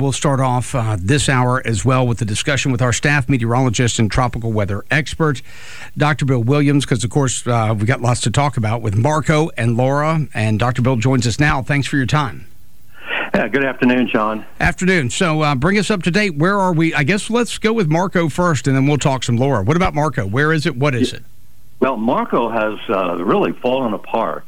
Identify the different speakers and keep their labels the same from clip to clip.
Speaker 1: We'll start off this hour as well with the discussion with our staff meteorologist and tropical weather expert, Dr. Bill Williams, because, of course, we've got lots to talk about with Marco and Laura. And Dr. Bill joins us now. Thanks for your time.
Speaker 2: Yeah, good afternoon, John.
Speaker 1: Afternoon. So bring us up to date. Where are we? I guess let's go with Marco first, and then we'll talk some Laura. What about Marco? Where is it? What is it?
Speaker 2: Well, Marco has really fallen apart.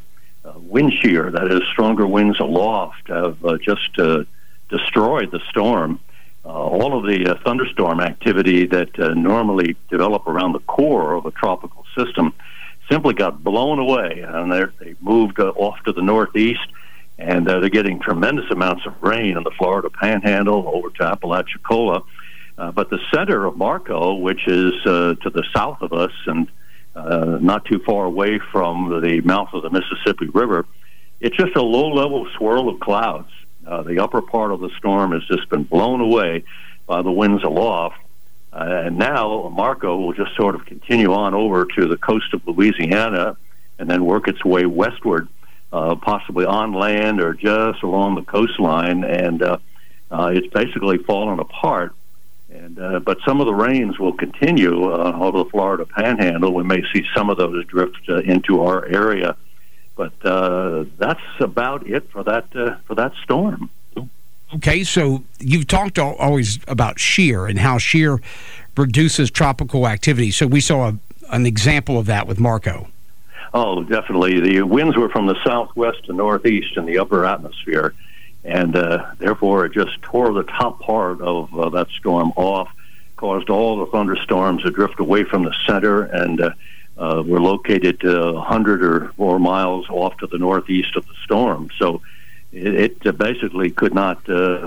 Speaker 2: Wind shear, that is, stronger winds aloft, have just destroyed the storm. All of the thunderstorm activity that normally develop around the core of a tropical system simply got blown away, and they moved off to the northeast, and they're getting tremendous amounts of rain in the Florida Panhandle over to Apalachicola. But the center of Marco, which is to the south of us and not too far away from the mouth of the Mississippi River, it's just a low-level swirl of clouds. The upper part of the storm has just been blown away by the winds aloft. And now Marco will just sort of continue on over to the coast of Louisiana and then work its way westward, possibly on land or just along the coastline. And it's basically fallen apart. But some of the rains will continue over the Florida Panhandle. We may see some of those drift into our area, but that's about it for that storm.
Speaker 1: Okay, so you've talked always about shear and how shear reduces tropical activity. So we saw an example of that with Marco.
Speaker 2: Oh, definitely. The winds were from the southwest to northeast in the upper atmosphere, and therefore it just tore the top part of that storm off, caused all the thunderstorms to drift away from the center, and were located 100 or more miles off to the northeast of the storm. So it basically could not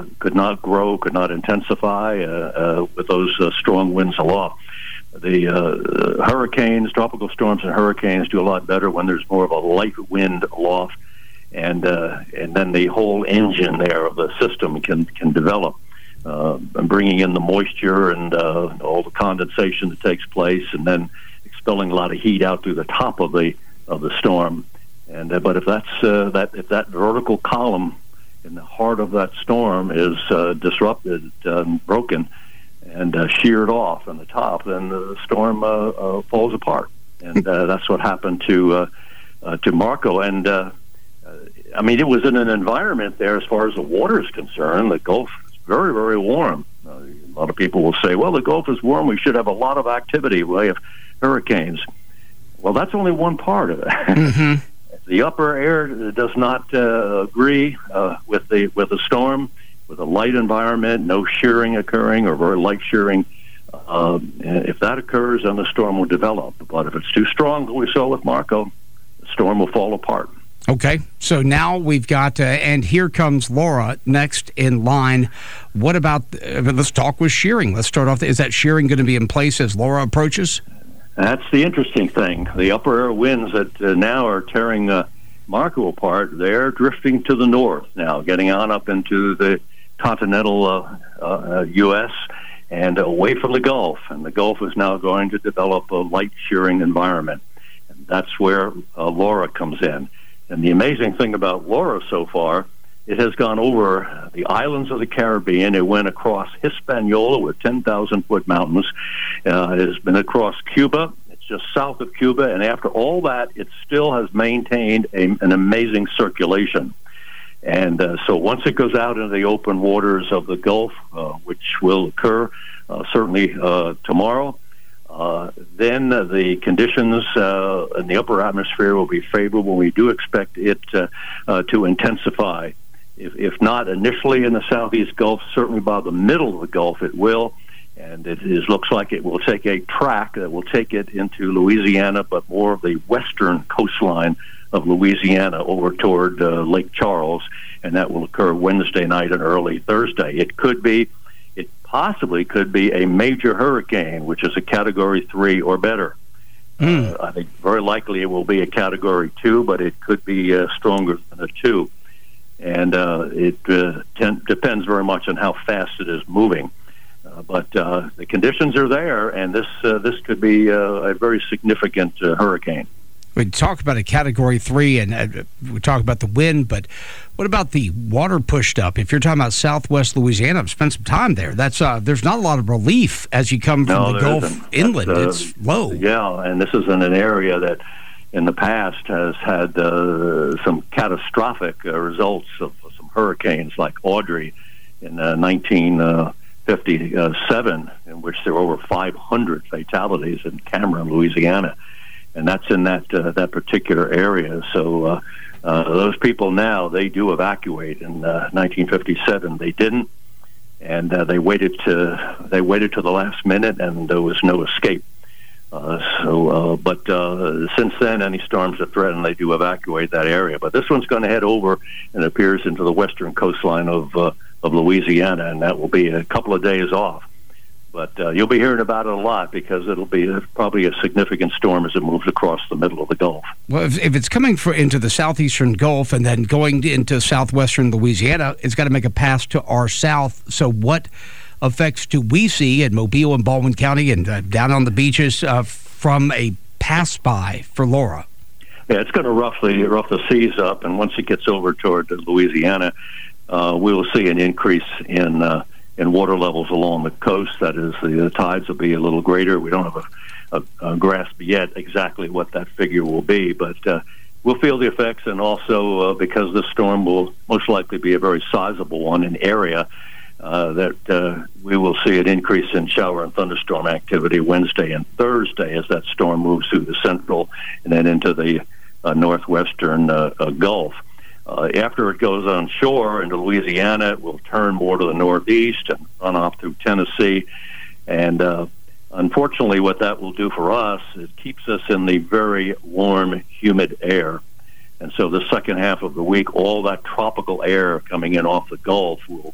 Speaker 2: grow, could not intensify with those strong winds aloft. The hurricanes, tropical storms and hurricanes do a lot better when there's more of a light wind aloft, and then the whole engine there of the system can develop, and bringing in the moisture and all the condensation that takes place, and then expelling a lot of heat out through the top of the storm. And but if that vertical column in the heart of that storm is disrupted, broken, and sheared off on the top, then the storm falls apart. And that's what happened to Marco. And I mean, it was in an environment there, as far as the water is concerned, the Gulf is very, very warm. A lot of people will say, well, the Gulf is warm, we should have a lot of activity. We have hurricanes. Well, that's only one part of it. Mm-hmm. The upper air does not agree with the storm, with a light environment, no shearing occurring or very light shearing. If that occurs, then the storm will develop. But if it's too strong, like we saw with Marco, the storm will fall apart.
Speaker 1: Okay, so now we've got, and here comes Laura next in line. What about, let's talk with shearing. Let's start off, is that shearing going to be in place as Laura approaches?
Speaker 2: That's the interesting thing. The upper air winds that now are tearing Marco apart, they're drifting to the north now, getting on up into the continental U.S. and away from the Gulf. And the Gulf is now going to develop a light shearing environment. And that's where Laura comes in. And the amazing thing about Laura so far, it has gone over the islands of the Caribbean. It went across Hispaniola with 10,000-foot mountains. It has been across Cuba. It's just south of Cuba. And after all that, it still has maintained an amazing circulation. And so once it goes out into the open waters of the Gulf, which will occur certainly tomorrow, then the conditions in the upper atmosphere will be favorable. We do expect it to intensify. If not initially in the southeast Gulf, certainly by the middle of the Gulf it will. And it looks like it will take a track that will take it into Louisiana, but more of the western coastline of Louisiana over toward Lake Charles, and that will occur Wednesday night and early Thursday. It possibly could be a major hurricane, which is a Category 3 or better. I think very likely it will be a Category 2, but it could be stronger than a 2. And it depends very much on how fast it is moving. But the conditions are there, and this could be a very significant hurricane.
Speaker 1: We talk about a Category 3, and we talk about the wind, but what about the water pushed up? If you're talking about southwest Louisiana, I've spent some time there. That's there's not a lot of relief as you come from the Gulf inland. It's low.
Speaker 2: Yeah, and this is in an area that in the past has had some catastrophic results of some hurricanes like Audrey in 1957, in which there were over 500 fatalities in Cameron, Louisiana. And that's in that particular area. So those people now, they do evacuate. In 1957, they didn't, and they waited to the last minute, and there was no escape. But since then, any storms that threaten, they do evacuate that area. But this one's going to head over, and appears, into the western coastline of Louisiana, and that will be a couple of days off. But you'll be hearing about it a lot, because it'll be probably a significant storm as it moves across the middle of the Gulf.
Speaker 1: Well, if it's coming into the southeastern Gulf and then going into southwestern Louisiana, it's got to make a pass to our south. So what effects do we see in Mobile and Baldwin County and down on the beaches from a pass-by for Laura?
Speaker 2: Yeah, it's going to rough the seas up, and once it gets over toward Louisiana, we will see an increase in water levels along the coast. That is, the tides will be a little greater. We don't have a grasp yet exactly what that figure will be, but we'll feel the effects. And also, because this storm will most likely be a very sizable one in area, that we will see an increase in shower and thunderstorm activity Wednesday and Thursday as that storm moves through the central and then into the northwestern Gulf. After it goes on shore into Louisiana, it will turn more to the northeast and run off through Tennessee. And unfortunately, what that will do for us is keeps us in the very warm, humid air. And so the second half of the week, all that tropical air coming in off the Gulf will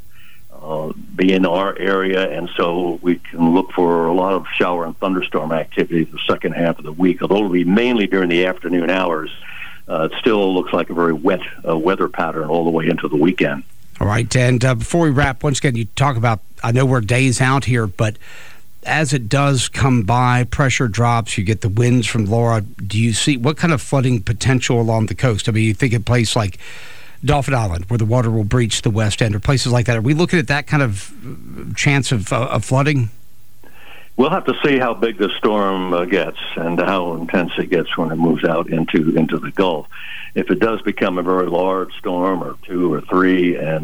Speaker 2: be in our area, and so we can look for a lot of shower and thunderstorm activity the second half of the week, although it'll be mainly during the afternoon hours. It still looks like a very wet weather pattern all the way into the weekend.
Speaker 1: All right, and before we wrap, once again, you talk about, I know we're days out here, but as it does come by, pressure drops, you get the winds from Laura. Do you see what kind of flooding potential along the coast? I mean, you think of a place like Dauphin Island, where the water will breach the west end, or places like that. Are we looking at that kind of chance of flooding?
Speaker 2: We'll have to see how big the storm gets and how intense it gets when it moves out into the Gulf. If it does become a very large storm, or 2 or 3, and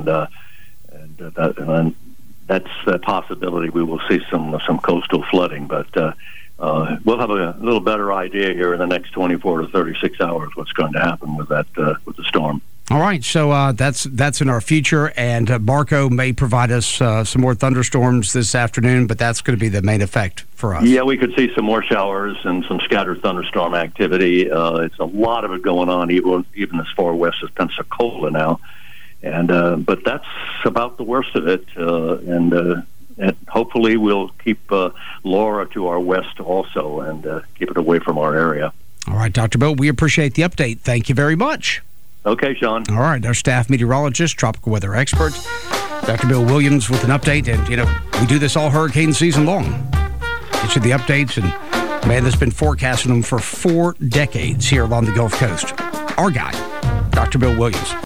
Speaker 2: that's a possibility. We will see some coastal flooding, but we'll have a little better idea here in the next 24 to 36 hours what's going to happen with that with the storm.
Speaker 1: All right, so that's in our future, and Marco may provide us some more thunderstorms this afternoon, but that's going to be the main effect for us. Yeah,
Speaker 2: we could see some more showers and some scattered thunderstorm activity. It's a lot of it going on, even as far west as Pensacola now, and but that's about the worst of it, and hopefully we'll keep Laura to our west also, and keep it away from our area.
Speaker 1: All right, Dr. Bill, we appreciate the update. Thank you very much.
Speaker 2: Okay, Sean.
Speaker 1: All right, our staff meteorologist, tropical weather expert, Dr. Bill Williams with an update. And, we do this all hurricane season long. Get you the updates, and man has been forecasting them for 4 decades here along the Gulf Coast. Our guy, Dr. Bill Williams.